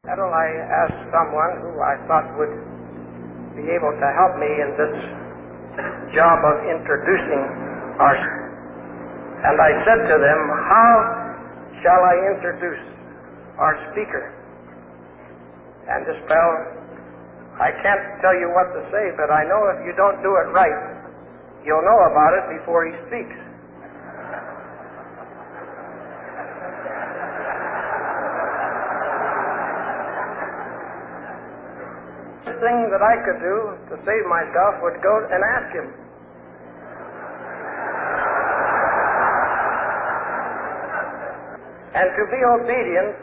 Well, I asked someone who I thought would be able to help me in this job of introducing our, and I said to them, how shall I introduce our speaker? And this fellow, I can't tell you what to say, but I know if you don't do it right, you'll know about it before he speaks. The thing that I could do to save myself would go and ask him. And to be obedient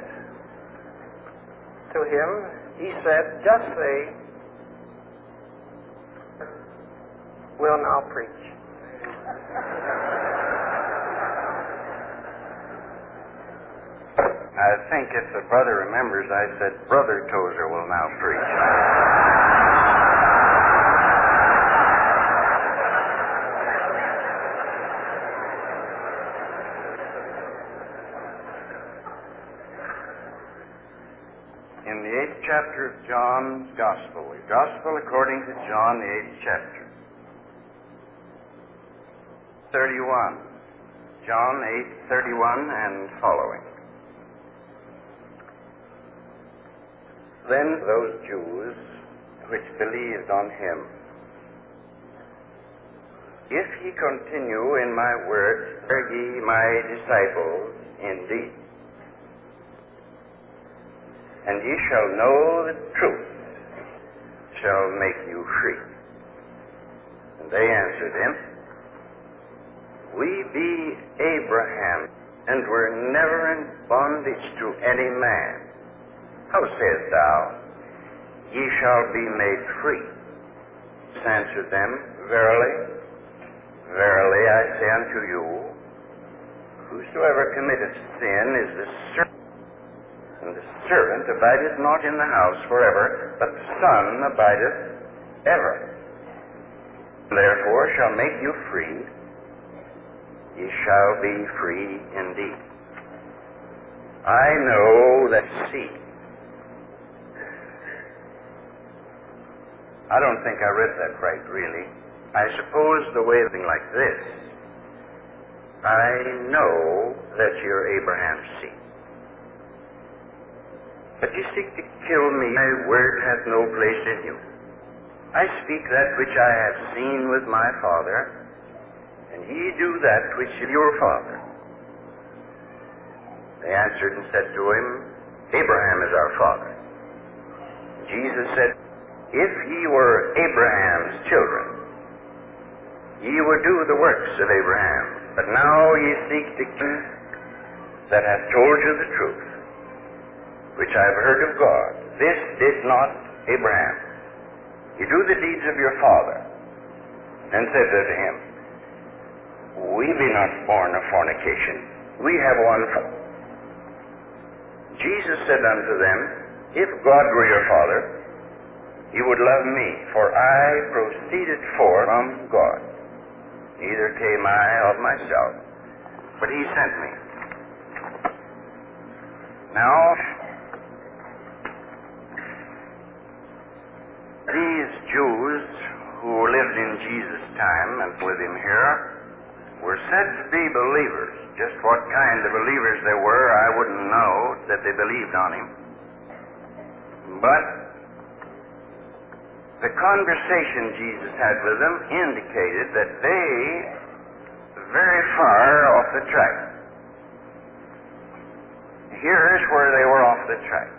to him, he said, just say, "Will now preach." I think if the brother remembers, I said, Brother Tozer will now preach. In the 8th chapter of John's Gospel, the Gospel according to John, the 8th chapter, 31, John 8:31 and following. Then those Jews which believed on him, if ye continue in my word, are ye my disciples indeed. And ye shall know the truth shall make you free. And they answered him, We be Abraham, and were never in bondage to any man. How sayest thou, ye shall be made free? Answered them, Verily, verily, I say unto you, whosoever committeth sin is the servant, and the servant abideth not in the house forever, but the Son abideth ever. Therefore shall make you free, ye shall be free indeed. I know that seed. I don't think I read that right, really. I suppose the way thing like this. I know that you're Abraham's seed. But you seek to kill me. My word hath no place in you. I speak that which I have seen with my Father, and ye do that which is your father. They answered and said to him, Abraham is our father. Jesus said, If ye were Abraham's children, ye would do the works of Abraham. But now ye seek the king that hath told you the truth, which I have heard of God. This did not Abraham. Ye do the deeds of your father. And said unto him, We be not born of fornication. We have one father. Jesus said unto them, If God were your father, you would love me, for I proceeded forth from God. Neither came I of myself, but he sent me. Now, these Jews who lived in Jesus' time and with him here were said to be believers. Just what kind of believers they were, I wouldn't know that they believed on him. But the conversation Jesus had with them indicated that they very far off the track. Here's where they were off the track.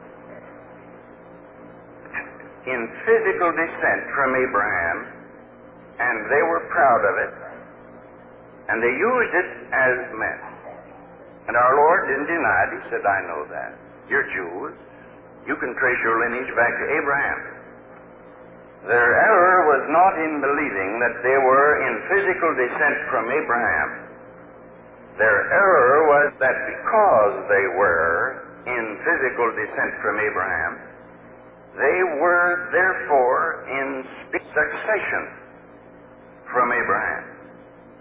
In physical descent from Abraham, and they were proud of it, and they used it as men. And our Lord didn't deny it. He said, I know that. You're Jews. You can trace your lineage back to Abraham. Their error was not in believing that they were in physical descent from Abraham. Their error was that because they were in physical descent from Abraham, they were therefore in succession from Abraham.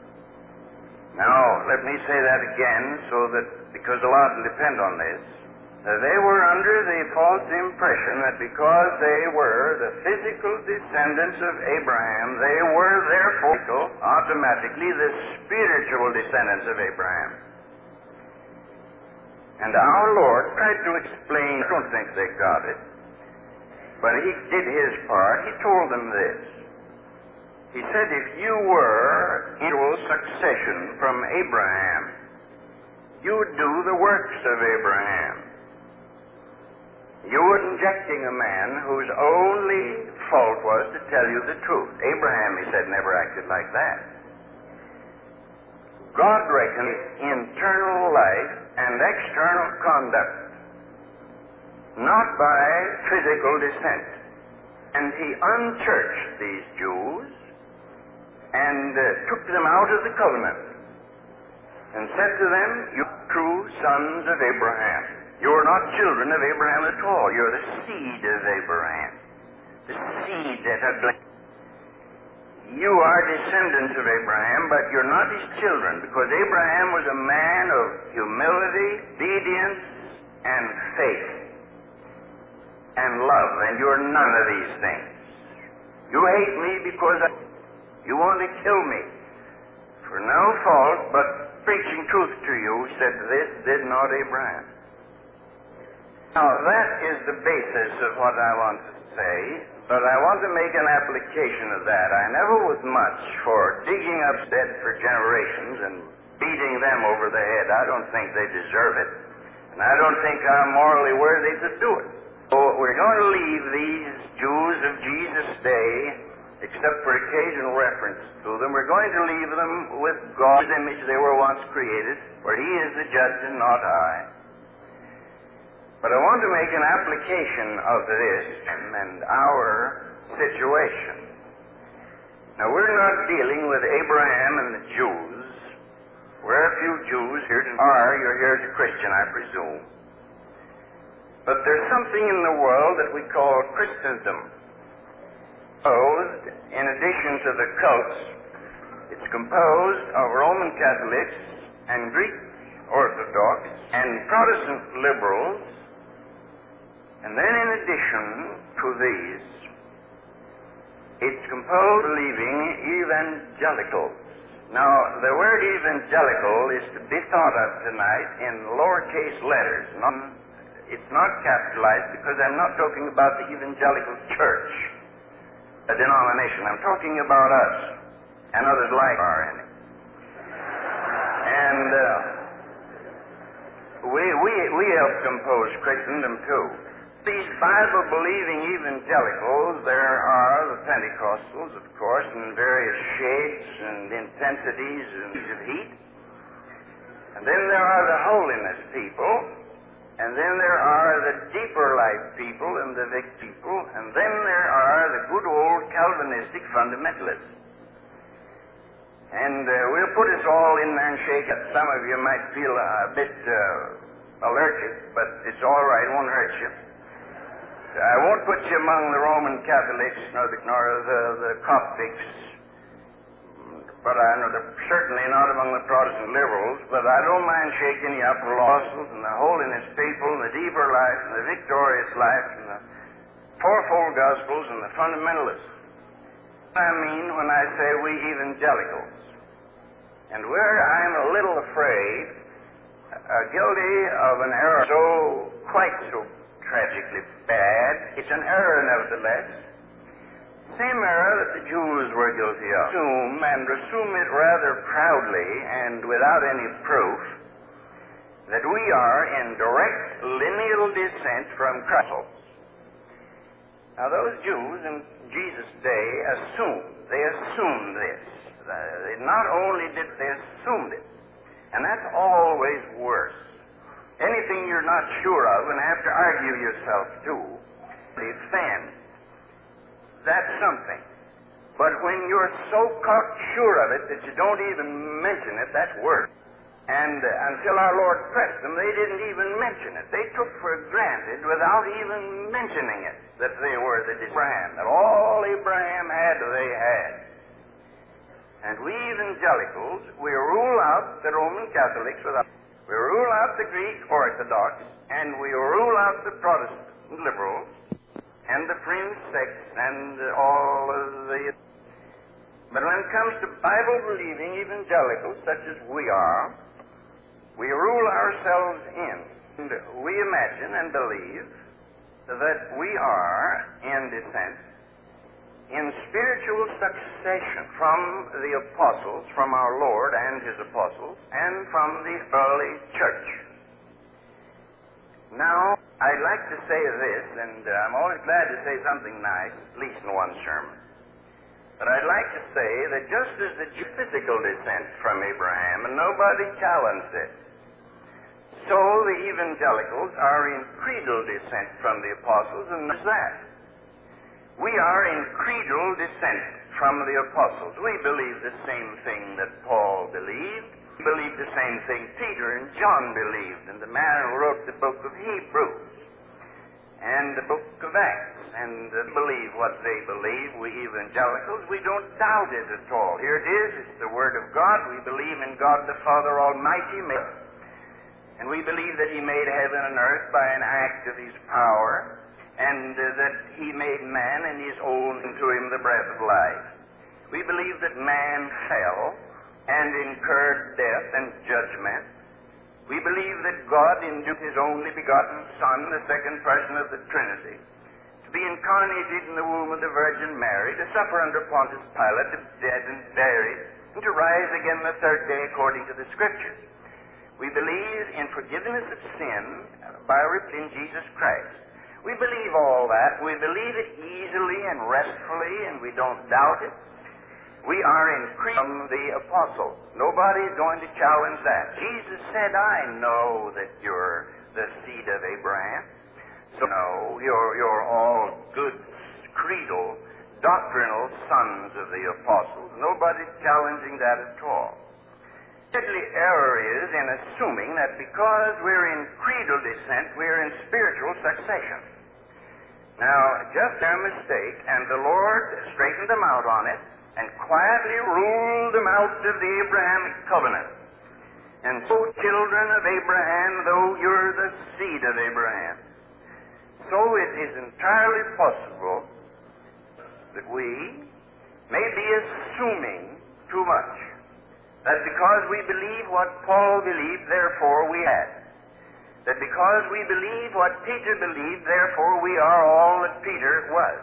Now, let me say that again, so that, because a lot will depend on this. They were under the false impression that because they were the physical descendants of Abraham, they were therefore automatically the spiritual descendants of Abraham. And our Lord tried to explain, I don't think they got it, but he did his part. He told them this. He said, if you were in succession from Abraham, you would do the works of Abraham. You were injecting a man whose only fault was to tell you the truth. Abraham, he said, never acted like that. God reckoned internal life and external conduct, not by physical descent. And he unchurched these Jews and took them out of the covenant and said to them, you true sons of Abraham. You are not children of Abraham at all. You're the seed of Abraham. The seed that had been. You are descendants of Abraham, but you're not his children, because Abraham was a man of humility, obedience, and faith, and love, and you're none of these things. You hate me because you want to kill me. For no fault, but preaching truth to you, said this did not Abraham. Now, that is the basis of what I want to say, but I want to make an application of that. I never was much for digging up dead for generations and beating them over the head. I don't think they deserve it, and I don't think I'm morally worthy to do it. So we're going to leave these Jews of Jesus' day, except for occasional reference to them, we're going to leave them with God's image they were once created, for He is the judge and not I. But I want to make an application of this and our situation. Now, we're not dealing with Abraham and the Jews. We're a few Jews here tonight. You're here as a Christian, I presume. But there's something in the world that we call Christendom. In addition to the cults, it's composed of Roman Catholics and Greek Orthodox and Protestant liberals. And then in addition to these, it's composed of believing evangelicals. Now, the word evangelical is to be thought of tonight in lowercase letters. It's not capitalized because I'm not talking about the evangelical church, a denomination. I'm talking about us and others like are in it. And we help compose Christendom too. These Bible-believing evangelicals, there are the Pentecostals, of course, in various shades and intensities of heat. And then there are the holiness people, and then there are the deeper life people and the Vic people, and then there are the good old Calvinistic fundamentalists. And we'll put us all in there and shake it. Some of you might feel a bit allergic, but it's all right, it won't hurt you. I won't put you among the Roman Catholics nor the Coptics, but certainly not among the Protestant liberals, but I don't mind shaking you up for the apostles and the holiness people and the deeper life and the victorious life and the fourfold gospels and the fundamentalists. I mean when I say we evangelicals. And where I'm a little afraid, guilty of an error quite so tragically bad, it's an error nevertheless, same error that the Jews were guilty of. Assume it rather proudly and without any proof that we are in direct lineal descent from Christ. Now those Jews in Jesus' day assumed this. Not only did they assume it, and that's always worse. Anything you're not sure of and have to argue yourself to, defend, that's something. But when you're so sure of it that you don't even mention it, that's worse. And until our Lord pressed them, they didn't even mention it. They took for granted, without even mentioning it, that they were the Abraham, that all Abraham had, they had. And we evangelicals, we rule out the Roman Catholics without. We rule out the Greek Orthodox, and we rule out the Protestant liberals, and the fringe sects, and all of the... But when it comes to Bible-believing evangelicals, such as we are, we rule ourselves in. And we imagine and believe that we are in descent, in spiritual succession from the apostles, from our Lord and His apostles, and from the early church. Now, I'd like to say this, and I'm always glad to say something nice, at least in one sermon. But I'd like to say that just as the physical descent from Abraham, and nobody challenged it, so the evangelicals are in creedal descent from the apostles, and there's that. We are in creedal descent from the apostles. We believe the same thing that Paul believed. We believe the same thing Peter and John believed, and the man who wrote the book of Hebrews and the book of Acts, and believe what they believe. We evangelicals, we don't doubt it at all. Here it is, it's the Word of God. We believe in God the Father Almighty, and we believe that He made heaven and earth by an act of His power, and that He made man and His own into Him the breath of life. We believe that man fell and incurred death and judgment. We believe that God induced His only begotten Son, the second person of the Trinity, to be incarnated in the womb of the Virgin Mary, to suffer under Pontius Pilate, to be dead and buried, and to rise again the third day according to the Scriptures. We believe in forgiveness of sin by in Jesus Christ. We believe all that. We believe it easily and restfully, and we don't doubt it. We are in from the apostles. Nobody's going to challenge that. Jesus said, I know that you're the seed of Abraham. So no, you're all good, creedal, doctrinal sons of the apostles. Nobody's challenging that at all. The deadly error is in assuming that because we're in creedal descent, we're in spiritual succession. Now, just their mistake, and the Lord straightened them out on it, and quietly ruled them out of the Abrahamic covenant. And so, children of Abraham, though you're the seed of Abraham. So it is entirely possible that we may be assuming too much. That because we believe what Paul believed, therefore we had. That because we believe what Peter believed, therefore we are all that Peter was.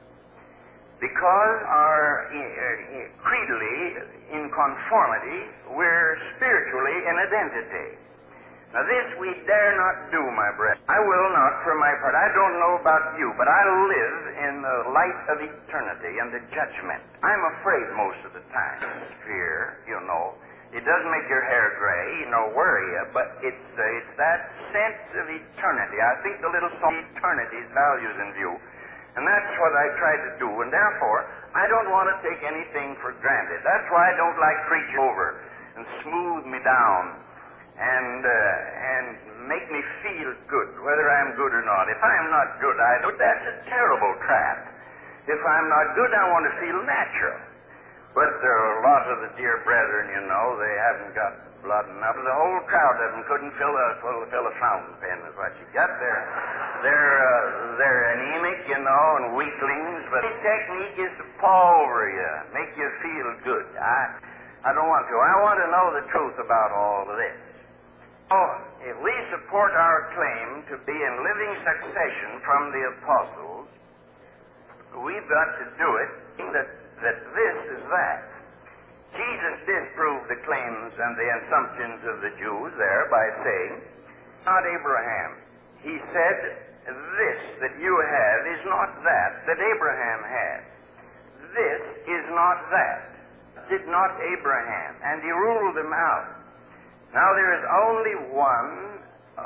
Because our creedally in conformity, we're spiritually in identity. Now this we dare not do, my brethren. I will not, for my part. I don't know about you, but I live in the light of eternity and the judgment. I'm afraid most of the time. Fear, you know. It doesn't make your hair gray, worry you, but it's that sense of eternity. I think the little song eternity's values in view. And that's what I try to do, and therefore, I don't want to take anything for granted. That's why I don't like preaching over and smooth me down and make me feel good, whether I'm good or not. If I'm not good, that's a terrible trap. If I'm not good, I want to feel natural. But there are a lot of the dear brethren, they haven't got blood enough. The whole crowd of them couldn't fill a fountain pen is what you got there. They're anemic, and weaklings, but the technique is to paw over you, make you feel good. I don't want to. I want to know the truth about all of this. So, if we support our claim to be in living succession from the apostles, we've got to do it that this is that. Jesus disproved the claims and the assumptions of the Jews there by saying, not Abraham. He said, this that you have is not that Abraham had. This is not that. Did not Abraham. And he ruled them out. Now there is only one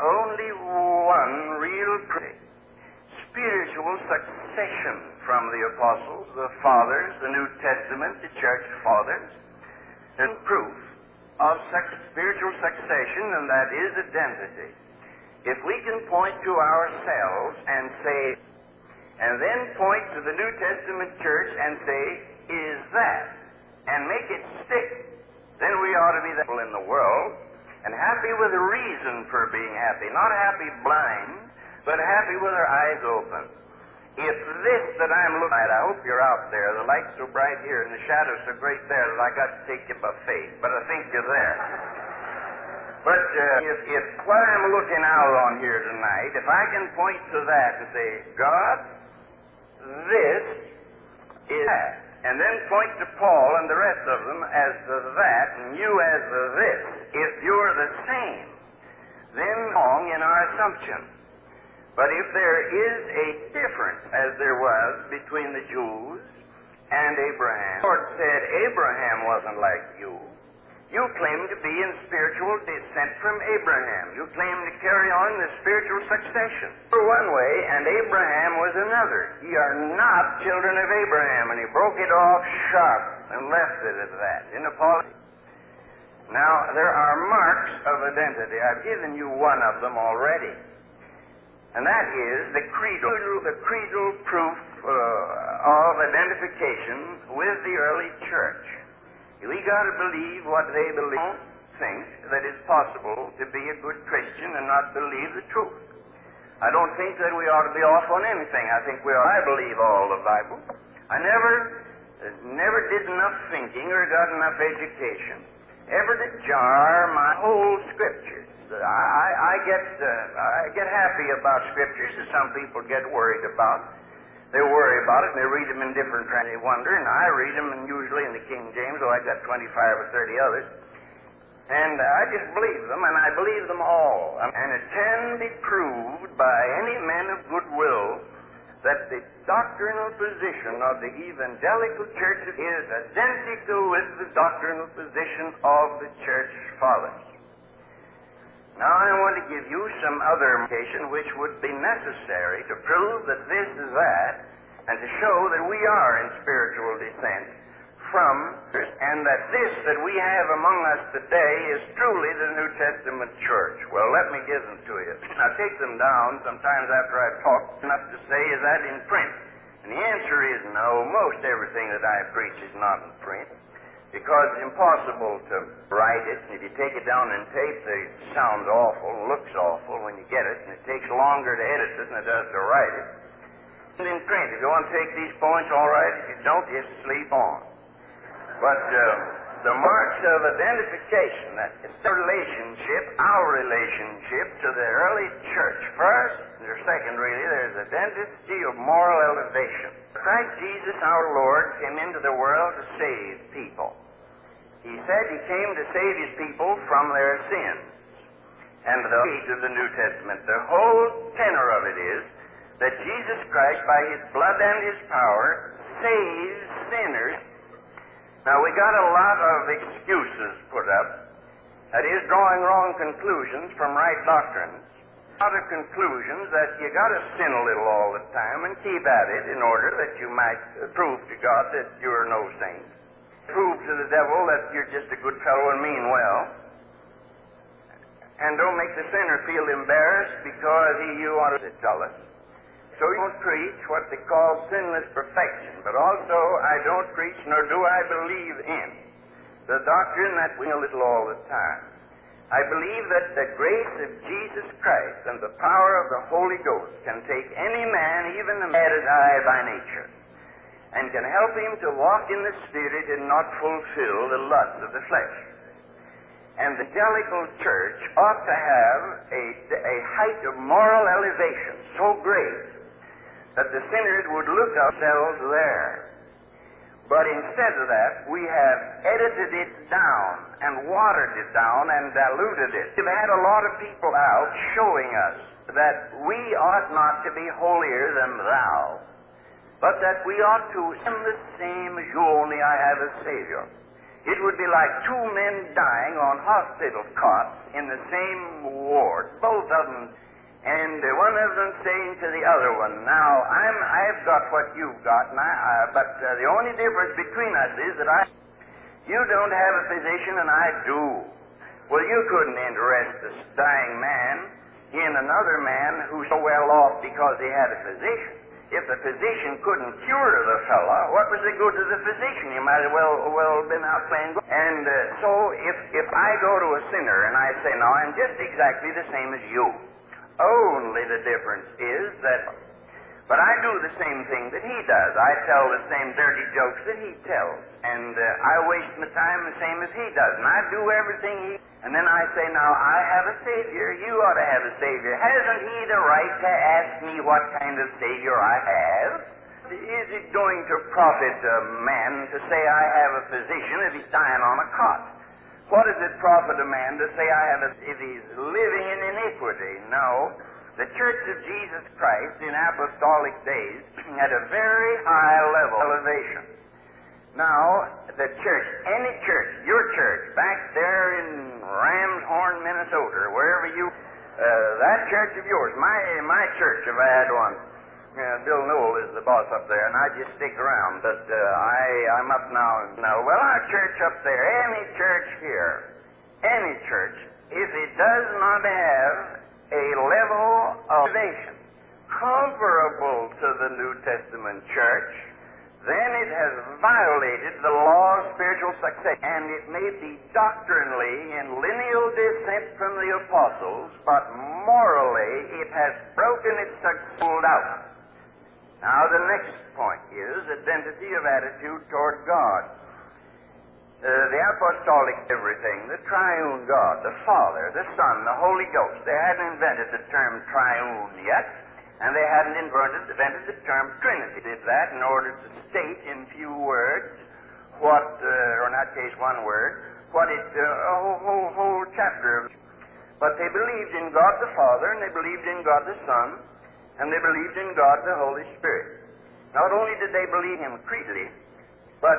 real spiritual succession from the apostles, the fathers, the New Testament, the church fathers. There's proof of spiritual succession, and that is identity. If we can point to ourselves and say, and then point to the New Testament church and say, is that, and make it stick, then we ought to be the people in the world and happy with a reason for being happy, not happy blind, but happy with our eyes open. If this that I'm looking at, I hope you're out there, the light's so bright here and the shadow's so great there that I got to take you by faith, but I think you're there. But if what I'm looking out on here tonight, if I can point to that and say, God, this is that, and then point to Paul and the rest of them as to that, and you as to this, if you're the same, then wrong in our assumption. But if there is a difference, as there was between the Jews and Abraham, the Lord said, Abraham wasn't like you. You claim to be in spiritual descent from Abraham. You claim to carry on the spiritual succession. For one way, and Abraham was another. Ye are not children of Abraham. And he broke it off sharp and left it at that, in apology. Now, there are marks of identity. I've given you one of them already. And that is the creedal proof of identification with the early church. We got to believe what they believe. Don't think that it's possible to be a good Christian and not believe the truth. I don't think that we ought to be off on anything. I think I believe all the Bible. I never did enough thinking or got enough education ever to jar my whole Scriptures. I get happy about Scriptures that some people get worried about. They worry about it, and they read them in different kinds. They wonder, and I read them, and usually in the King James, though I got 25 or 30 others. And I just believe them, and I believe them all. And it can be proved by any man of goodwill that the doctrinal position of the evangelical church is identical with the doctrinal position of the church fathers. Now I want to give you some other indication which would be necessary to prove that this is that, and to show that we are in spiritual descent from, and that this that we have among us today is truly the New Testament church. Well, let me give them to you. Now take them down sometimes after I've talked enough to say, is that in print? And the answer is no. Most everything that I preach is not in print, because it's impossible to write it. And if you take it down in tape, it sounds awful, looks awful when you get it, and it takes longer to edit it than it does to write it. And in print, if you want to take these points, all right. If you don't, just sleep on. But the marks of identification, that is our relationship to the early church. First, or second really, there's identity of moral elevation. Christ Jesus our Lord came into the world to save people. He said he came to save his people from their sins. And the key to the New Testament, the whole tenor of it is that Jesus Christ, by his blood and his power, saves sinners. Now, we got a lot of excuses put up. That is, drawing wrong conclusions from right doctrines. A lot of conclusions that you got to sin a little all the time and keep at it in order that you might prove to God that you're no saint. Prove to the devil that you're just a good fellow and mean well. And don't make the sinner feel embarrassed because you ought to tell us. So you don't preach what they call sinless perfection, but also I don't preach, nor do I believe in the doctrine that we a little all the time. I believe that the grace of Jesus Christ and the power of the Holy Ghost can take any man, even the mad as I by nature, and can help him to walk in the Spirit and not fulfill the lusts of the flesh. And the evangelical church ought to have a height of moral elevation so great that the sinners would look ourselves there. But instead of that, we have edited it down and watered it down and diluted it. We've had a lot of people out showing us that we ought not to be holier than thou, but that we ought to am the same as you, only I have a Savior. It would be like two men dying on hospital cots in the same ward, both of them, and one of them saying to the other one, now, I've got what you've got, but the only difference between us is that you don't have a physician and I do. Well, you couldn't interest a dying man in another man who's so well off because he had a physician. If the physician couldn't cure the fellow, what was the good of the physician? He might as well been out playing golf. And so if I go to a sinner and I say, no, I'm just exactly the same as you, only the difference is that, but I do the same thing that he does. I tell the same dirty jokes that he tells. And I waste my time the same as he does. And I do everything he... And then I say, now, I have a Savior. You ought to have a Savior. Hasn't he the right to ask me what kind of Savior I have? Is it going to profit a man to say I have a physician if he's dying on a cot? What does it profit a man to say I have if he's living in iniquity? No. The Church of Jesus Christ in apostolic days had a very high level of elevation. Now, the church, any church, your church, back there in Ram's Horn, Minnesota, wherever you, that church of yours, my church, if I had one, Bill Newell is the boss up there, and I just stick around, but I'm up now. Well, our church up there, any church here, any church, if it does not have a level of elevation comparable to the New Testament church, then it has violated the law of spiritual succession, and it may be doctrinally in lineal descent from the apostles, but morally it has broken its success out. Now the next point is identity of attitude toward God. The apostolic everything, the triune God, the Father, the Son, the Holy Ghost, they hadn't invented the term triune yet, and they hadn't invented the term Trinity. They did that in order to state in few words what, or in that case one word, what it, a whole chapter of. But they believed in God the Father, and they believed in God the Son, and they believed in God the Holy Spirit. Not only did they believe Him creedly, but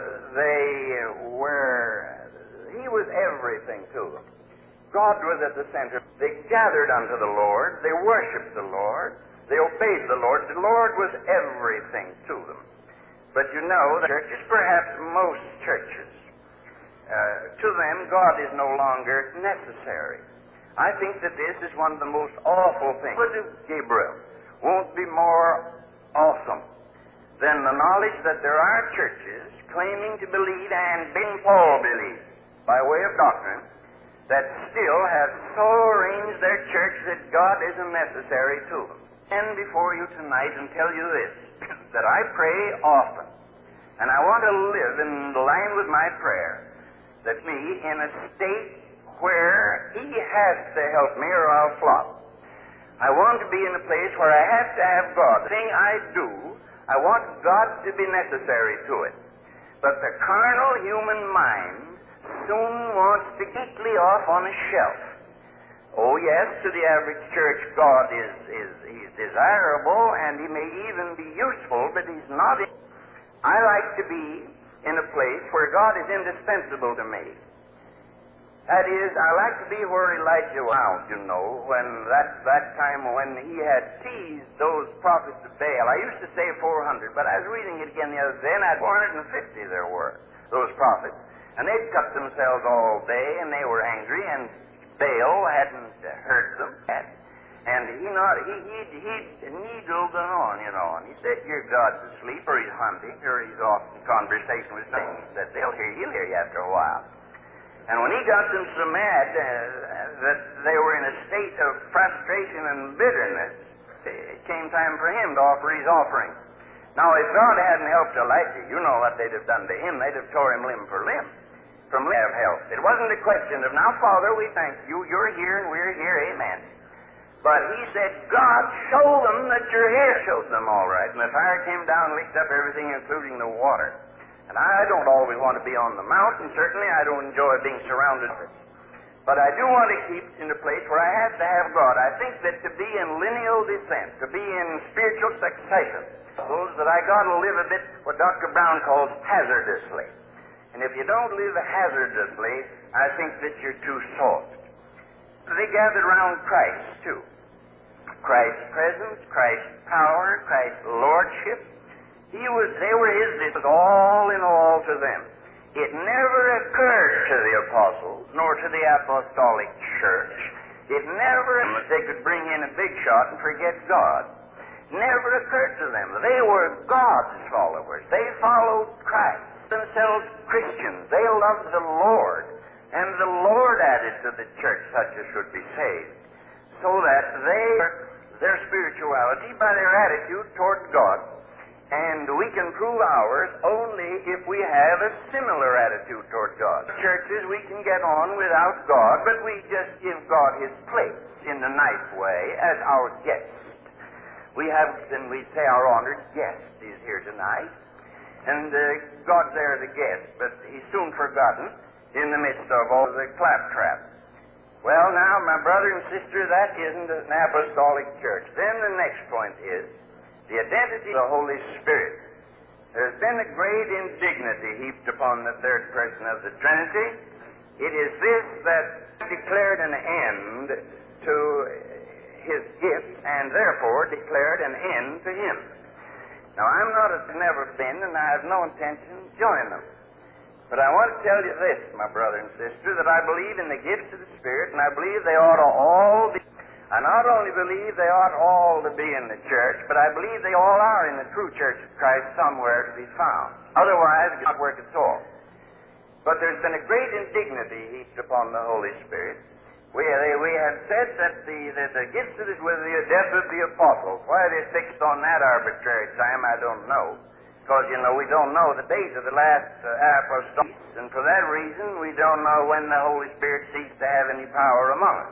He was everything to them. God was at the center. They gathered unto the Lord, they worshiped the Lord, they obeyed the Lord. The Lord was everything to them. But you know, the churches, perhaps most churches, to them God is no longer necessary. I think that this is one of the most awful things. What if Gabriel won't be more awesome than the knowledge that there are churches claiming to believe and being Paul believed by way of doctrine that still have so arranged their church that God isn't necessary to them. And before you tonight and tell you this, that I pray often, and I want to live in line with my prayer, that me in a state where He has to help me or I'll flop. I want to be in a place where I have to have God. The thing I do, I want God to be necessary to it. But the carnal human mind soon wants to neatly off on a shelf. Oh yes, to the average church, God He's desirable, and He may even be useful, but He's not. I like to be in a place where God is indispensable to me. That is, I like to be where Elijah was out, you know, when that time when he had teased those prophets of Baal. I used to say 400, but I was reading it again the other day, and I had 450 there were, those prophets. And they'd cut themselves all day, and they were angry, and Baal hadn't hurt them. And he'd needled them on, you know, and he said, your God's asleep, or he's hunting, or he's off in conversation with them. He said, he'll hear you after a while. And when he got them so mad that they were in a state of frustration and bitterness, it came time for him to offer his offering. Now, if God hadn't helped Elijah, you know what they'd have done to him. They'd have tore him limb for limb. From limb of help. It wasn't a question of, now, Father, we thank you. You're here and we're here. Amen. But he said, God, show them that you're here. Showed them all right. And the fire came down and licked up everything, including the water. And I don't always want to be on the mountain. Certainly, I don't enjoy being surrounded with it. But I do want to keep in a place where I have to have God. I think that to be in lineal descent, to be in spiritual succession, suppose that I got to live a bit what Dr. Brown calls hazardously. And if you don't live hazardously, I think that you're too soft. They gathered around Christ, too. Christ's presence, Christ's power, Christ's lordship. They were His. It was all in all to them. It never occurred to the apostles, nor to the apostolic church. It never, they could bring in a big shot and forget God. Never occurred to them. They were God's followers. They followed Christ. themselves Christians. They loved the Lord, and the Lord added to the church such as should be saved, so that their spirituality by their attitude toward God. And we can prove ours only if we have a similar attitude toward God. Churches we can get on without God, but we just give God His place in a nice way as our guest. We have, then we say our honored guest is here tonight, and God's there as a guest, but He's soon forgotten in the midst of all the claptrap. Well, now, my brother and sister, that isn't an apostolic church. Then the next point is the identity of the Holy Spirit. There's been a great indignity heaped upon the third person of the Trinity. It is this that declared an end to His gift, and therefore declared an end to Him. Now, I'm not, never been, and I have no intention of joining them. But I want to tell you this, my brother and sister, that I believe in the gifts of the Spirit, and I believe they ought to all be. I not only believe they ought all to be in the church, but I believe they all are in the true church of Christ somewhere to be found. Otherwise, it does not work at all. But there's been a great indignity heaped upon the Holy Spirit. We have said that the gifts of this was the death of the apostles. Why they fixed on that arbitrary time, I don't know. Because, we don't know the days of the last apostles, and for that reason, we don't know when the Holy Spirit ceased to have any power among us.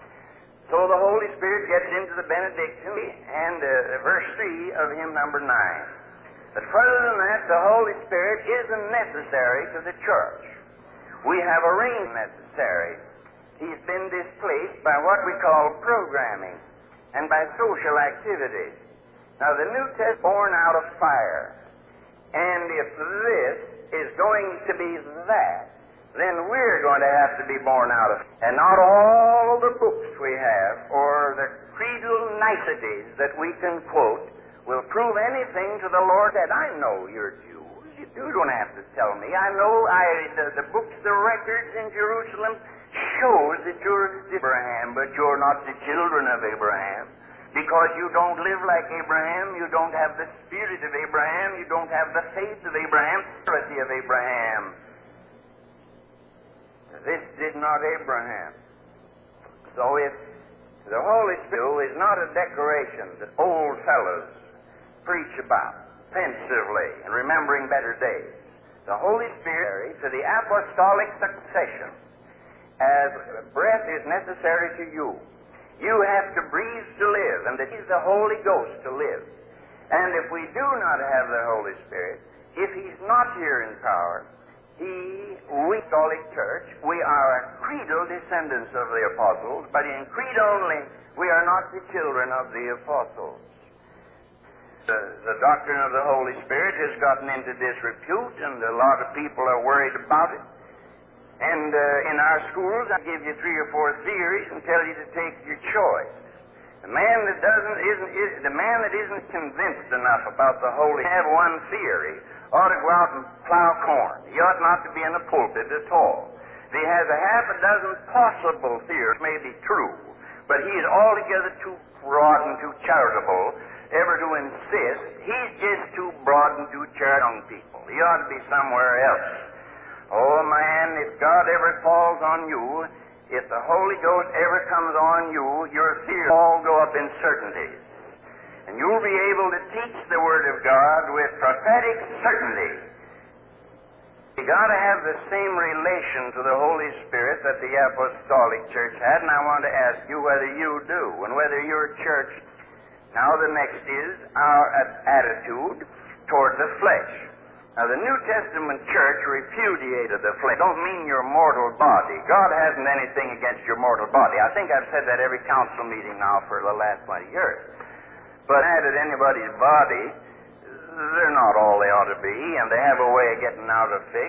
So the Holy Spirit gets into the benediction, and verse 3 of hymn number 9. But further than that, the Holy Spirit isn't necessary to the church. We have arranged necessary. He's been displaced by what we call programming and by social activities. Now, the New Testament is born out of fire. And if this is going to be that, then we're going to have to be born out of it. And not all the books we have or the creedal niceties that we can quote will prove anything to the Lord that I know you're Jews. You don't have to tell me. I know the books, the records in Jerusalem shows that you're Abraham, but you're not the children of Abraham. Because you don't live like Abraham, you don't have the spirit of Abraham, you don't have the faith of Abraham, the authority of Abraham. This did not Abraham. So if the Holy Spirit is not a decoration that old fellows preach about pensively and remembering better days, the Holy Spirit to the apostolic succession as breath is necessary to you. You have to breathe to live, and it is the Holy Ghost to live. And if we do not have the Holy Spirit, if He's not here in power, we, Catholic Church, we are a creedal descendants of the apostles, but in creed only, we are not the children of the apostles. The doctrine of the Holy Spirit has gotten into disrepute, and a lot of people are worried about it. And in our schools, I give you 3 or 4 theories and tell you to take your choice. The man that isn't convinced enough about the Holy Spirit, have one theory, ought to go out and plow corn. He ought not to be in the pulpit at all. If he has a half a dozen possible theories, may be true, but he is altogether too broad and too charitable ever to insist. He's just too broad and too charitable young people. He ought to be somewhere else. Oh, man, if God ever falls on you, if the Holy Ghost ever comes on you, your fears all go up in certainties. And you'll be able to teach the Word of God with prophetic certainty. You've got to have the same relation to the Holy Spirit that the Apostolic Church had, and I want to ask you whether you do, and whether your church. Now, the next is our attitude toward the flesh. Now, the New Testament church repudiated the flesh. Don't mean your mortal body. God hasn't anything against your mortal body. I think I've said that every council meeting now for the last 20 years. But added anybody's body, they're not all they ought to be, and they have a way of getting out of fix.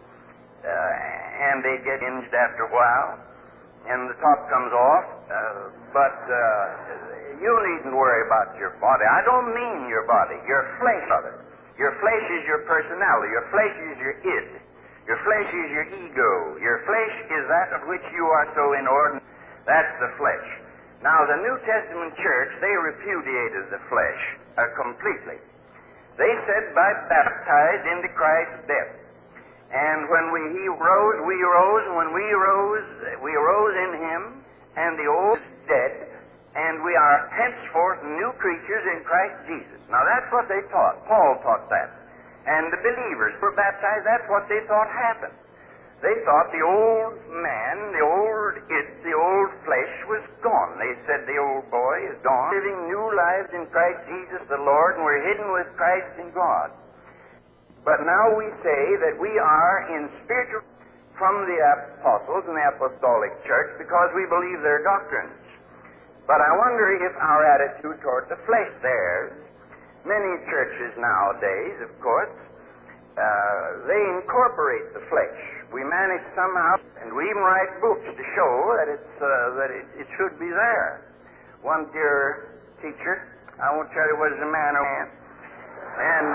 And they get hinged after a while, and the top comes off. But you needn't worry about your body. I don't mean your body, your flesh of it. Your flesh is your personality. Your flesh is your id. Your flesh is your ego. Your flesh is that of which you are so inordinate. That's the flesh. Now, the New Testament church, they repudiated the flesh completely. They said, by baptized into Christ's death. And when he rose, we rose, and when we rose in him, and the old is dead, and we are henceforth new creatures in Christ Jesus. Now that's what they taught. Paul taught that. And the believers who were baptized, that's what they thought happened. They thought the old man, the old flesh was gone. They said the old boy is gone, living new lives in Christ Jesus the Lord, and we're hidden with Christ in God. But now we say that we are in spiritual from the apostles and the apostolic church because we believe their doctrines. But I wonder if our attitude toward the flesh there, many churches nowadays, of course, they incorporate the flesh. We manage somehow, and we even write books to show that it should be there. One dear teacher, I won't tell you whether it's a man or a woman, and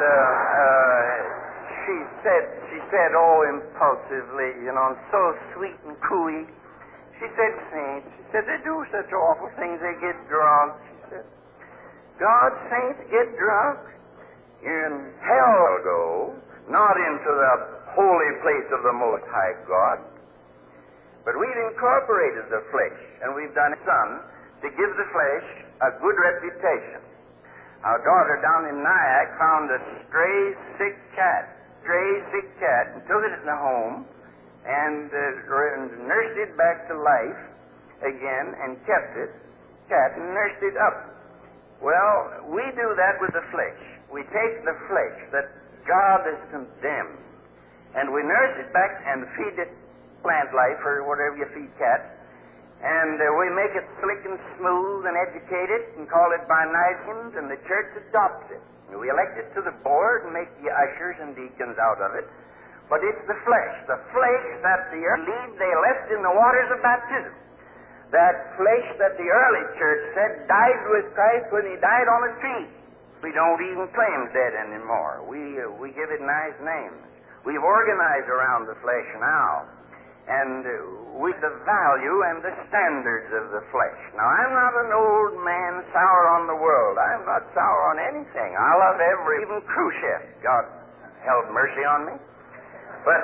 she said, oh, impulsively, and so sweet and cooey, she said, saints, they do such awful things, they get drunk. She said, God's saints get drunk? In hell they'll go, not into the holy place of the Most High God. But we've incorporated the flesh, and we've done Son to give the flesh a good reputation. Our daughter down in Nyack found a stray sick cat, and took it in the home, and nursed it back to life again, and kept it, and nursed it up. Well, we do that with the flesh. We take the flesh that God has condemned, and we nurse it back and feed it plant life or whatever you feed cats, and we make it slick and smooth and educate it and call it by nice names, and the church adopts it. And we elect it to the board and make the ushers and deacons out of it. But it's the flesh that the early they left in the waters of baptism. That flesh that the early church said died with Christ when he died on the tree. We don't even claim dead anymore. We give it nice names. We've organized around the flesh now, and with the value and the standards of the flesh. Now, I'm not an old man sour on the world. I'm not sour on anything. I love even Khrushchev. God held mercy on me. But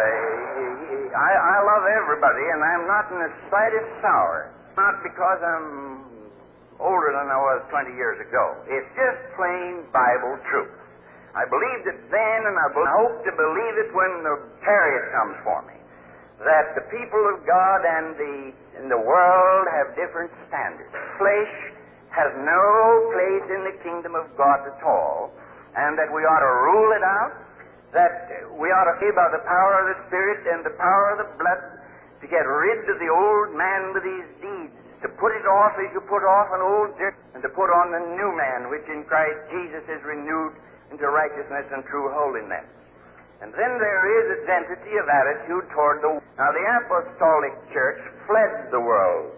I love everybody, and I'm not in the slightest sour. Not because I'm older than I was 20 years ago. It's just plain Bible truth. I believed it then, and I hope to believe it when the period comes for me. That the people of God and the world have different standards. Flesh has no place in the kingdom of God at all, and that we ought to rule it out, that we ought to pay by the power of the Spirit and the power of the blood to get rid of the old man with his deeds, to put it off as you put off an old dirt, and to put on the new man, which in Christ Jesus is renewed into righteousness and true holiness. And then there is identity of attitude toward the world. Now, the apostolic church fled the world.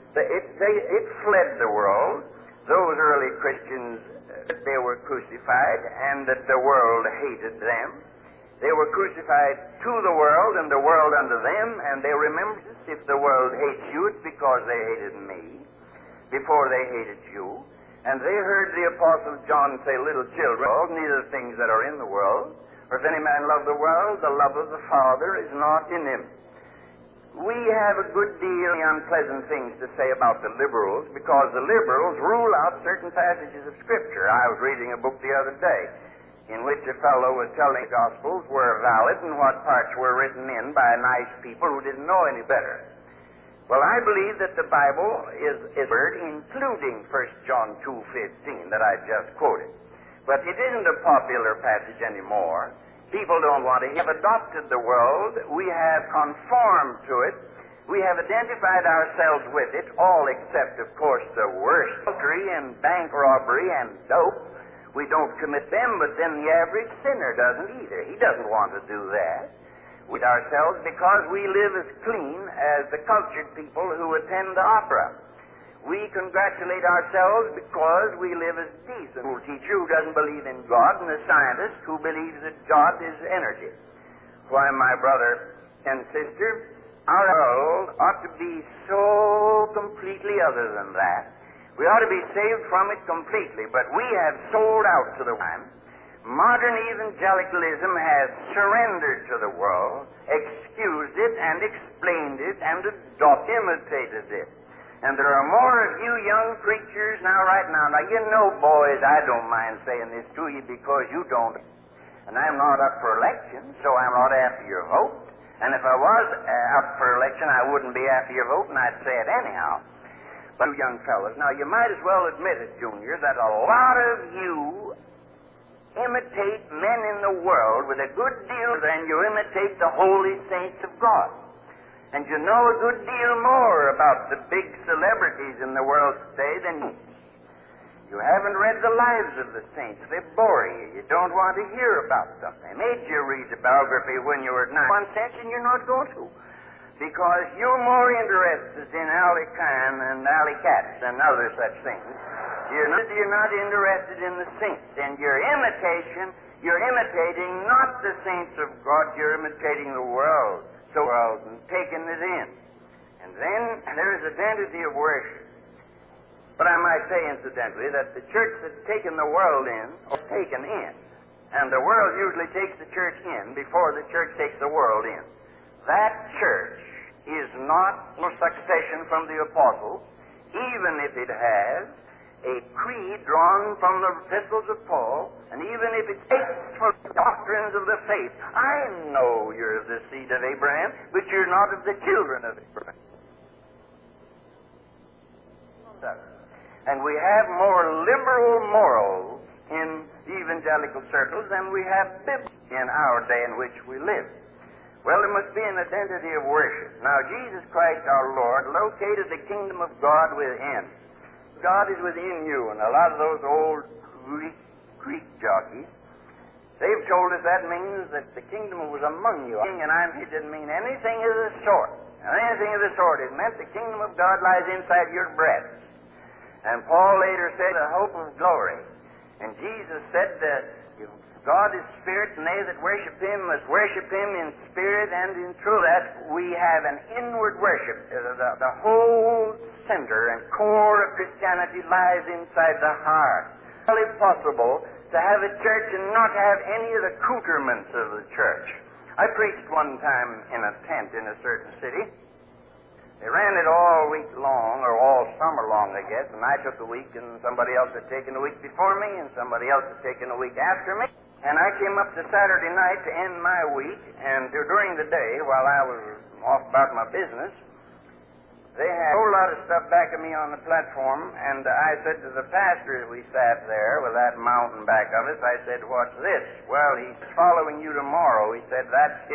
It fled the world. Those early Christians, they were crucified, and that the world hated them. They were crucified to the world, and the world unto them, and they remembered, if the world hates you, it's because they hated me before they hated you. And they heard the Apostle John say, little children, neither the things that are in the world, or if any man love the world, the love of the Father is not in him. We have a good deal of unpleasant things to say about the liberals, because the liberals rule out certain passages of Scripture. I was reading a book the other day in which a fellow was telling the Gospels were valid and what parts were written in by nice people who didn't know any better. Well, I believe that the Bible is word, including 1 John 2:15 that I just quoted. But it isn't a popular passage anymore. People don't want it. We have adopted the world. We have conformed to it. We have identified ourselves with it, all except, of course, the worst adultery and bank robbery and dope. We don't commit them, but then the average sinner doesn't either. He doesn't want to do that with ourselves because we live as clean as the cultured people who attend the opera. We congratulate ourselves because we live as decent. A teacher who doesn't believe in God and a scientist who believes that God is energy. Why, my brother and sister, our world ought to be so completely other than that. We ought to be saved from it completely, but we have sold out to the time. Modern evangelicalism has surrendered to the world, excused it, and explained it, and imitated it. And there are more of you young preachers right now. Now, you know, boys, I don't mind saying this to you because you don't. And I'm not up for election, so I'm not after your vote. And if I was up for election, I wouldn't be after your vote, and I'd say it anyhow. But you young fellas, now you might as well admit it, Junior, that a lot of you imitate men in the world with a good deal than you imitate the holy saints of God. And you know a good deal more about the big celebrities in the world today than you. You haven't read the lives of the saints. They bore you. You don't want to hear about them. They made you read the biography when you were 9. One sense, and you're not going to. Because you're more interested in Ali Khan and Ali Katz and other such things. You're not interested in the saints. And you're imitating not the saints of God, you're imitating the world. And taking it in. And then there is identity of worship. But I might say, incidentally, that the church that's taken the world in, or taken in, and the world usually takes the church in before the church takes the world in. That church is not in succession from the apostles, even if it has a creed drawn from the epistles of Paul, and even if it takes from the doctrines of the faith. I know you're of the seed of Abraham, but you're not of the children of Abraham. And we have more liberal morals in evangelical circles than we have biblical in our day in which we live. Well, there must be an identity of worship. Now, Jesus Christ our Lord located the kingdom of God within. God is within you, and a lot of those old Greek jockeys, they've told us that means that the kingdom was among you. And it didn't mean anything of the sort. Anything of the sort. It meant the kingdom of God lies inside your breast. And Paul later said, the hope of glory. And Jesus said that God is spirit, and they that worship Him must worship Him in spirit and in truth. That we have an inward worship. The whole center and core of Christianity lies inside the heart. It's really possible to have a church and not have any of the accoutrements of the church. I preached one time in a tent in a certain city. They ran it all week long, or all summer long, I guess, and I took a week, and somebody else had taken a week before me, and somebody else had taken a week after me. And I came up to Saturday night to end my week, and during the day, while I was off about my business, they had a whole lot of stuff back of me on the platform, and I said to the pastor as we sat there with that mountain back of us, I said, "What's this?" "Well, he's following you tomorrow." He said,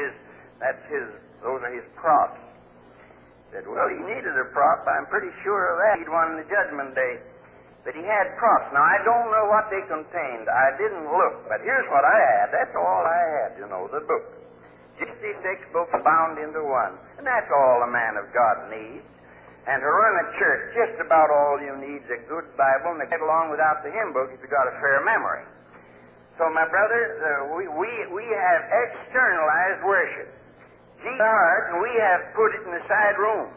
those are his props. I said, "Well, he needed a prop. I'm pretty sure of that. He'd won the Judgment Day." But he had props. Now, I don't know what they contained. I didn't look, but here's what I had. That's all I had, the book. 66 books bound into one. And that's all a man of God needs. And to run a church, just about all you need is a good Bible, and to get along without the hymn book if you've got a fair memory. So, my brother, we have externalized worship. Jesus' heart, and we have put it in the side rooms.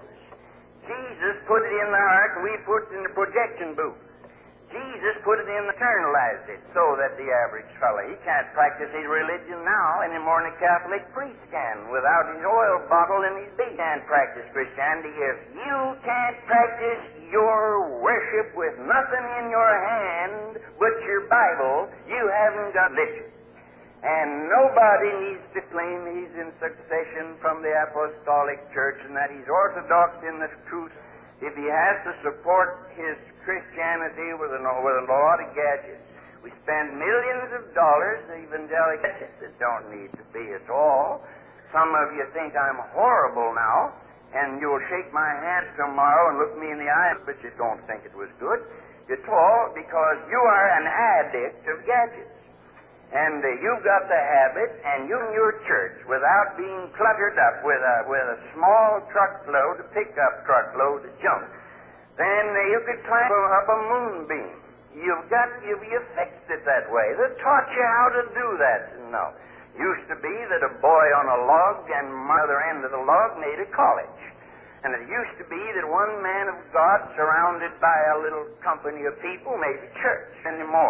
Jesus put it in the heart, and we put it in the projection booth. Jesus put it in, internalized it, so that the average fellow, he can't practice his religion now any more than a Catholic priest can, without his oil bottle and his bead. Can't practice Christianity. If you can't practice your worship with nothing in your hand but your Bible, you haven't got religion. And nobody needs to claim he's in succession from the Apostolic Church and that he's orthodox in the truth if he has to support his Christianity with a lot of gadgets. We spend millions of dollars on evangelical gadgets that don't need to be at all. Some of you think I'm horrible now, and you'll shake my hand tomorrow and look me in the eye, but you don't think it was good at all because you are an addict of gadgets. And you've got the habit, and you in your church, without being cluttered up with a small truckload, a pickup truckload of junk, then you could climb up a moonbeam. You fixed it that way. They taught you how to do that. No. Used to be that a boy on a log and mother end of the log made a college. And it used to be that one man of God surrounded by a little company of people made a church anymore.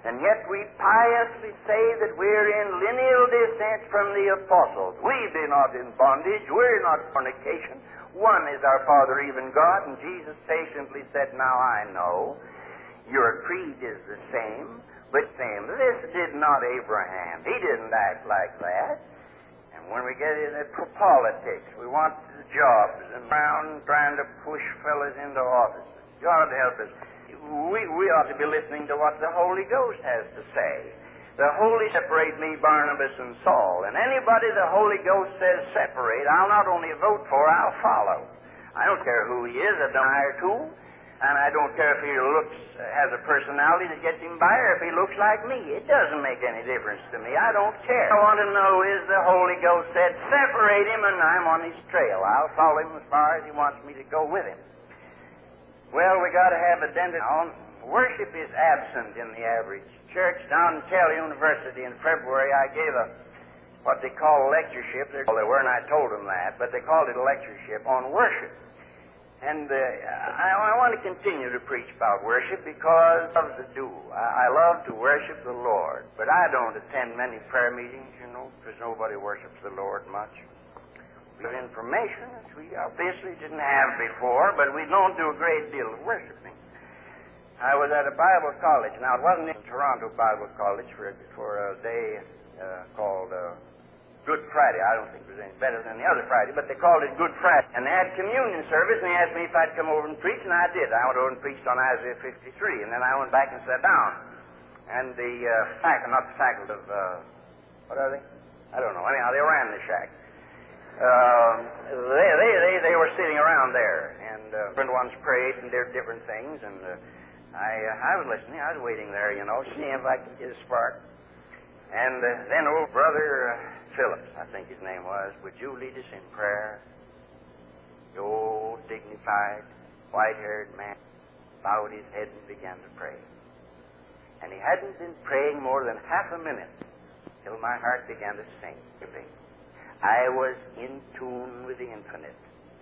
And yet we piously say that we're in lineal descent from the apostles. We be not in bondage. We're not fornication. One is our Father, even God. And Jesus patiently said, now I know your creed is the same, but same. This did not Abraham. He didn't act like that. And when we get into politics, we want jobs and around trying to push fellas into office. God help us. We ought to be listening to what the Holy Ghost has to say. The Holy separate me, Barnabas and Saul. And anybody the Holy Ghost says separate, I'll not only vote for, I'll follow. I don't care who he is, I don't hire to. And I don't care if he has a personality that gets him by, or if he looks like me. It doesn't make any difference to me. I don't care. I want to know is the Holy Ghost said, separate him, and I'm on his trail. I'll follow him as far as he wants me to go with him. Well, we got to have identity. Worship is absent in the average church. Down in Taylor University in February, I gave what they call a lectureship. They weren't, I told them that, but they called it a lectureship on worship. And I want to continue to preach about worship because I love to do. I love to worship the Lord, but I don't attend many prayer meetings, because nobody worships the Lord much. We have information that we obviously didn't have before, but we don't do a great deal of worshiping. I was at a Bible college. Now, it wasn't in Toronto Bible College for a day called Good Friday. I don't think it was any better than the other Friday, but they called it Good Friday. And they had communion service, and they asked me if I'd come over and preach, and I did. I went over and preached on Isaiah 53, and then I went back and sat down. And the not the faculty of, what are they? I don't know. Anyhow, they ran the shack. They were sitting around there, and different ones prayed and did different things, and I was listening. I was waiting there, seeing if I could get a spark. And then old brother Phillips, I think his name was, would you lead us in prayer? The old dignified, white-haired man bowed his head and began to pray. And he hadn't been praying more than half a minute till my heart began to sink. I was in tune with the infinite.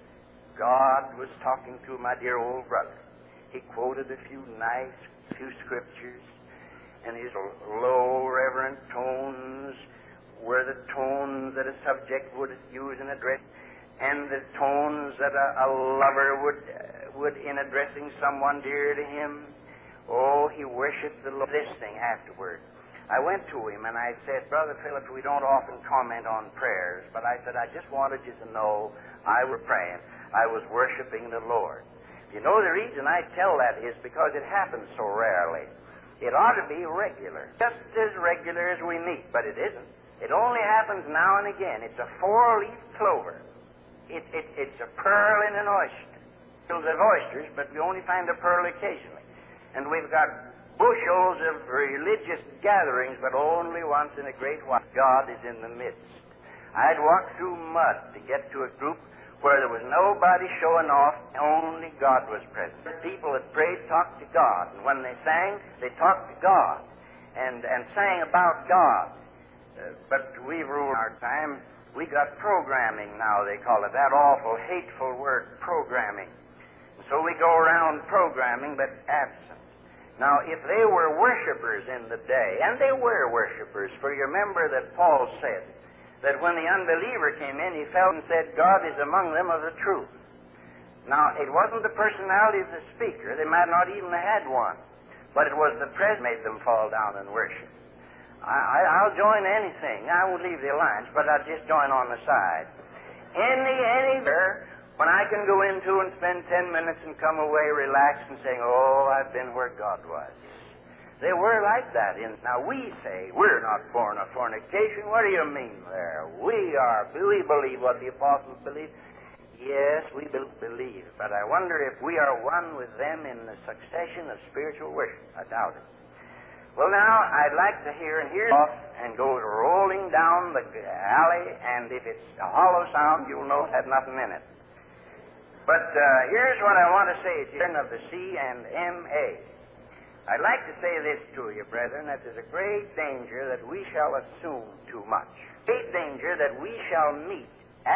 God was talking to my dear old brother. He quoted a few scriptures, and his low, reverent tones were the tones that a subject would use in address, and the tones that a lover would in addressing someone dear to him. Oh, he worshipped the Lord. This thing afterward. I went to him and I said, Brother Phillips, we don't often comment on prayers, but I said, I just wanted you to know I was praying. I was worshiping the Lord. The reason I tell that is because it happens so rarely. It ought to be regular, just as regular as we meet, but it isn't. It only happens now and again. It's a four-leaf clover. It's a pearl in an oyster. Fields of oysters, but we only find a pearl occasionally. And we've got bushels of religious gatherings, but only once in a great while. God is in the midst. I'd walk through mud to get to a group where there was nobody showing off, only God was present. The people that prayed talked to God, and when they sang, they talked to God and sang about God. But we've ruled our time. We got programming now, they call it, that awful, hateful word, programming. So we go around programming, but absent. Now, if they were worshipers in the day, and they were worshipers, for you remember that Paul said that when the unbeliever came in, he felt and said, God is among them of the truth. Now, it wasn't the personality of the speaker. They might not even have had one. But it was the presence made them fall down and worship. I'll join anything. I won't leave the alliance, but I'll just join on the side. Anywhere when I can go into and spend 10 minutes and come away relaxed and saying, oh, I've been where God was. They were like that. Now we say, we're not born of fornication. What do you mean there? We believe what the apostles believed. Yes, we believe, but I wonder if we are one with them in the succession of spiritual worship. I doubt it. Well, now, I'd like to hear off and go rolling down the alley, and if it's a hollow sound, you'll know it had nothing in it. But here's what I want to say to you of the C&MA. I'd like to say this to you, brethren, that there's a great danger that we shall assume too much. Great danger that we shall meet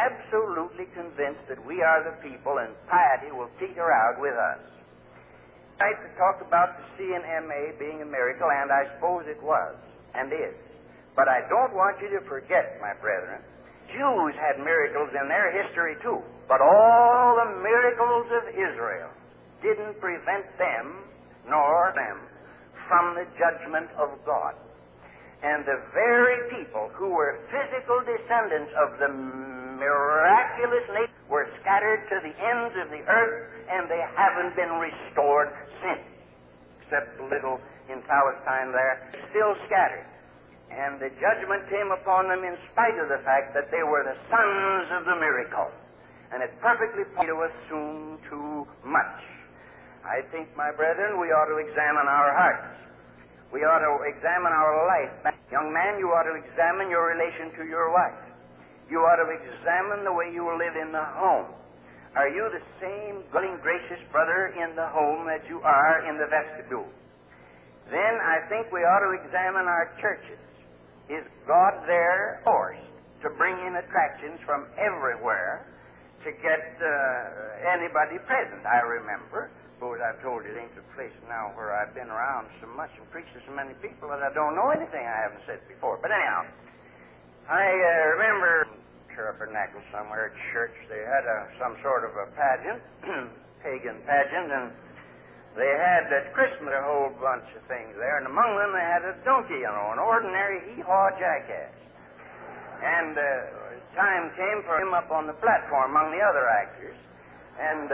absolutely convinced that we are the people and piety will peter out with us. Right to talk about the CNMA being a miracle, and I suppose it was, and is. But I don't want you to forget, my brethren, Jews had miracles in their history too, but all the miracles of Israel didn't prevent them, nor them, from the judgment of God. And the very people who were physical descendants of the miraculous nature were scattered to the ends of the earth, and they haven't been restored since, except a little in Palestine there, still scattered. And the judgment came upon them in spite of the fact that they were the sons of the miracle. And it perfectly pointed to assume too much. I think, my brethren, we ought to examine our hearts. We ought to examine our life. Young man, you ought to examine your relation to your wife. You ought to examine the way you live in the home. Are you the same loving, gracious brother in the home that you are in the vestibule? Then I think we ought to examine our churches. Is God there forced to bring in attractions from everywhere to get anybody present? I remember, suppose I've told you, it ain't the place now where I've been around so much and preached to so many people that I don't know anything I haven't said before. But anyhow, I remember tabernacle somewhere at church. They had some sort of a pageant, pagan pageant, and they had at Christmas a whole bunch of things there, and among them they had a donkey, an ordinary hee-haw jackass. And time came for him up on the platform among the other actors, and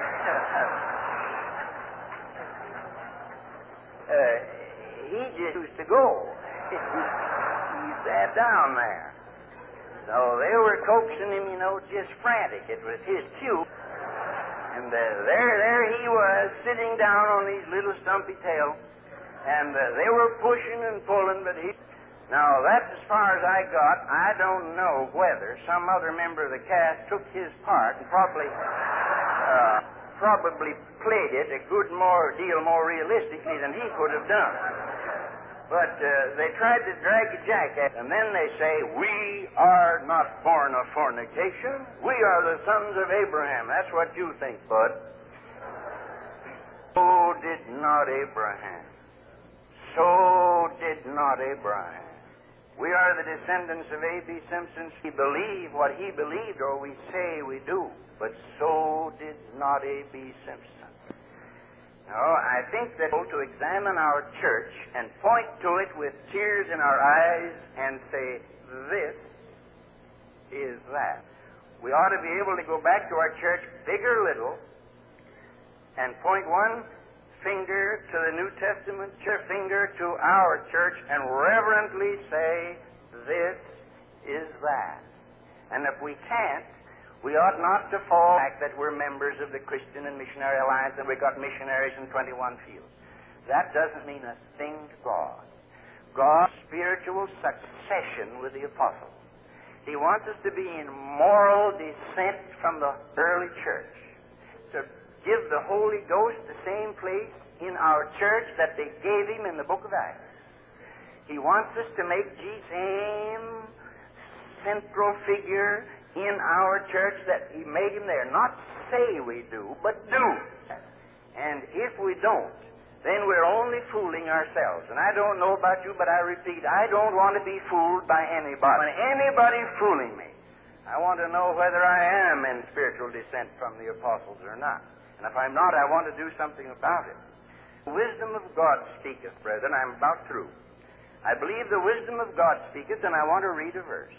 he just used to go. He sat down there. So they were coaxing him, just frantic. It was his cue. And there he was, sitting down on his little stumpy tail, and they were pushing and pulling, but he... Now, that's as far as I got. I don't know whether some other member of the cast took his part and probably played it a good deal more realistically than he could have done. But they tried to drag a jackass, and then they say, "We are not born of fornication. We are the sons of Abraham." That's what you think, bud. So did not Abraham. So did not Abraham. We are the descendants of A.B. Simpson. We believe what he believed, or we say we do. But so did not A.B. Simpson. No, I think that to examine our church and point to it with tears in our eyes and say, this is that. We ought to be able to go back to our church, big or little, and point one finger to the New Testament, finger to our church, and reverently say, this is that. And if we can't, we ought not to fall back that we're members of the Christian and Missionary Alliance and we've got missionaries in 21 fields. That doesn't mean a thing to God. God's spiritual succession with the apostles. He wants us to be in moral descent from the early church, to give the Holy Ghost the same place in our church that they gave him in the book of Acts. He wants us to make Jesus same central figure in our church that he made him there. Not say we do, but do. And if we don't, then we're only fooling ourselves. And I don't know about you, but I repeat, I don't want to be fooled by anybody. When anybody's fooling me, I want to know whether I am in spiritual descent from the apostles or not. And if I'm not, I want to do something about it. The wisdom of God speaketh, brethren. I'm about through. I believe the wisdom of God speaketh, and I want to read a verse.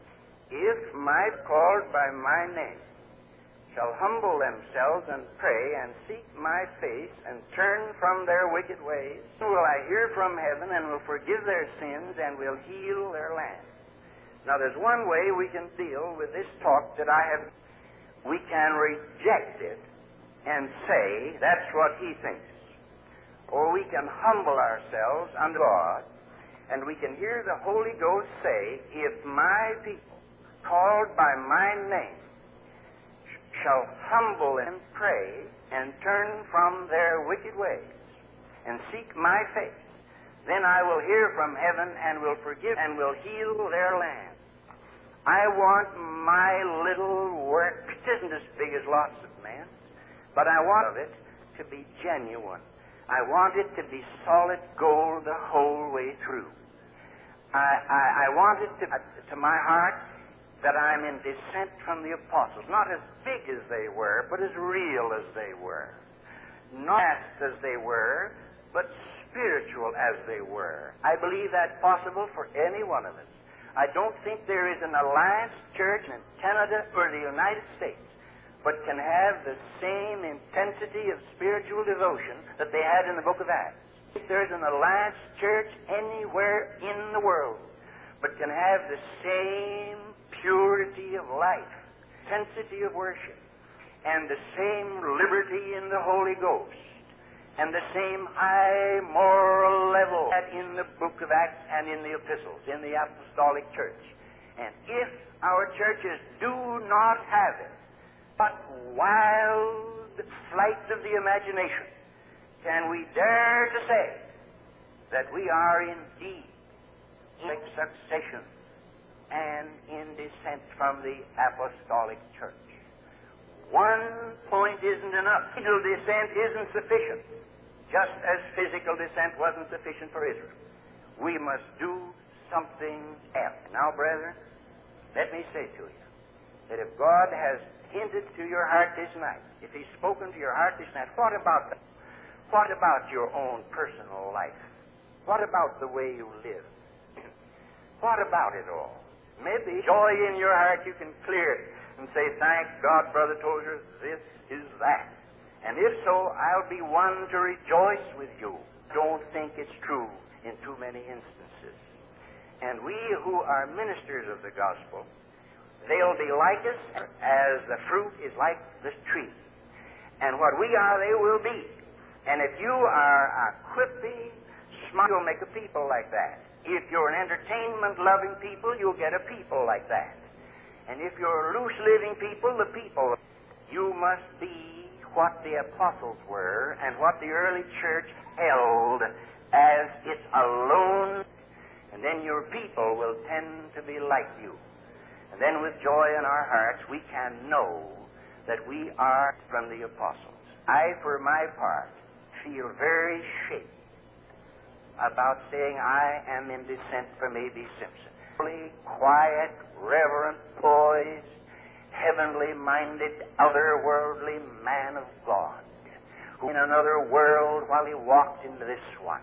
If my called by my name shall humble themselves and pray and seek my face and turn from their wicked ways, then will I hear from heaven and will forgive their sins and will heal their land. Now there's one way we can deal with this talk that I have. We can reject it and say that's what he thinks. Or we can humble ourselves unto God, and we can hear the Holy Ghost say, if my people called by my name shall humble and pray and turn from their wicked ways and seek my face, then I will hear from heaven and will forgive and will heal their land. I want my little work, which isn't as big as lots of men, but I want of it to be genuine. I want it to be solid gold the whole way through. I want it to my heart that I'm in descent from the apostles, not as big as they were, but as real as they were. Not as they were, but spiritual as they were. I believe that's possible for any one of us. I don't think there is an alliance church in Canada or the United States but can have the same intensity of spiritual devotion that they had in the book of Acts. If there's an alliance church anywhere in the world but can have the same purity of life, intensity of worship, and the same liberty in the Holy Ghost, and the same high moral level that in the book of Acts and in the epistles, in the apostolic church. And if our churches do not have it, but wild flights of the imagination, can we dare to say that we are indeed in succession and in descent from the apostolic church? One point isn't enough. Physical descent isn't sufficient, just as physical descent wasn't sufficient for Israel. We must do something else. Now, brethren, let me say to you that if God has hinted to your heart this night, if He's spoken to your heart this night, what about that? What about your own personal life? What about the way you live? What about it all? Maybe joy in your heart, you can clear it and say, thank God, Brother Tozer, this is that. And if so, I'll be one to rejoice with you. Don't think it's true in too many instances. And we who are ministers of the gospel, they'll be like us as the fruit is like the tree. And what we are, they will be. And if you are a quippy, smart, you'll make a people like that. If you're an entertainment-loving people, you'll get a people like that. And if you're loose-living people, the people. You must be what the apostles were and what the early church held as its alone, and then your people will tend to be like you. And then with joy in our hearts, we can know that we are from the apostles. I, for my part, feel very shaky about saying I am in descent from A.B. Simpson. Holy, quiet, reverent, poised, heavenly-minded, otherworldly man of God, who in another world while he walked into this one.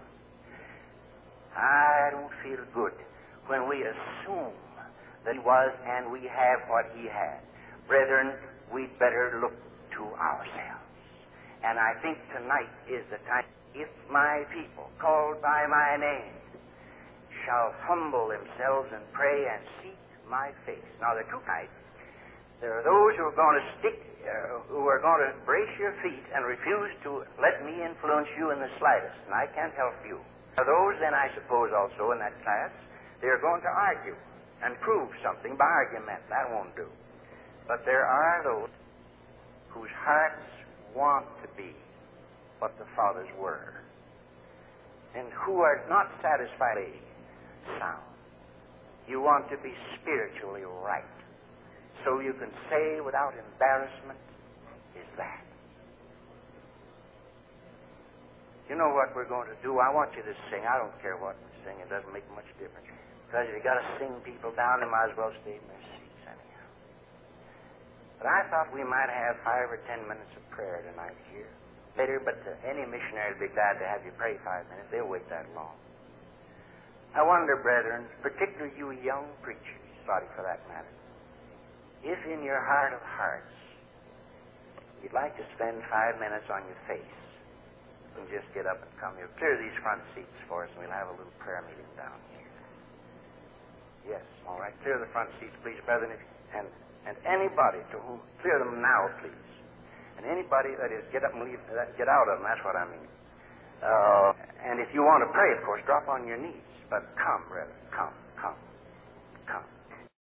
I don't feel good when we assume that he was and we have what he had. Brethren, we'd better look to ourselves. And I think tonight is the time. If my people, called by my name, shall humble themselves and pray and seek my face. Now, there are two types. There are those who are going to who are going to brace your feet and refuse to let me influence you in the slightest, and I can't help you. There are those, then, I suppose, also in that class, they're going to argue and prove something by argument. That won't do. But there are those whose hearts want to be what the fathers were, and who are not satisfied sound. You want to be spiritually right, so you can say without embarrassment, is that. You know what we're going to do? I want you to sing. I don't care what we sing. It doesn't make much difference. Because if you've got to sing people down, they might as well stay in their seats anyhow. But I thought we might have 5 or 10 minutes of prayer tonight here. Later, but any missionary would be glad to have you pray 5 minutes. They'll wait that long. I wonder, brethren, particularly you young preachers, sorry for that matter, if in your heart of hearts you'd like to spend 5 minutes on your face and just get up and come here, clear these front seats for us, and we'll have a little prayer meeting down here. Yes, all right. Clear the front seats, please, brethren. And anybody to whom, clear them now, please. And anybody that is, get up and leave, get out of them, that's what I mean. And if you want to pray, of course, drop on your knees. But come, brethren, come.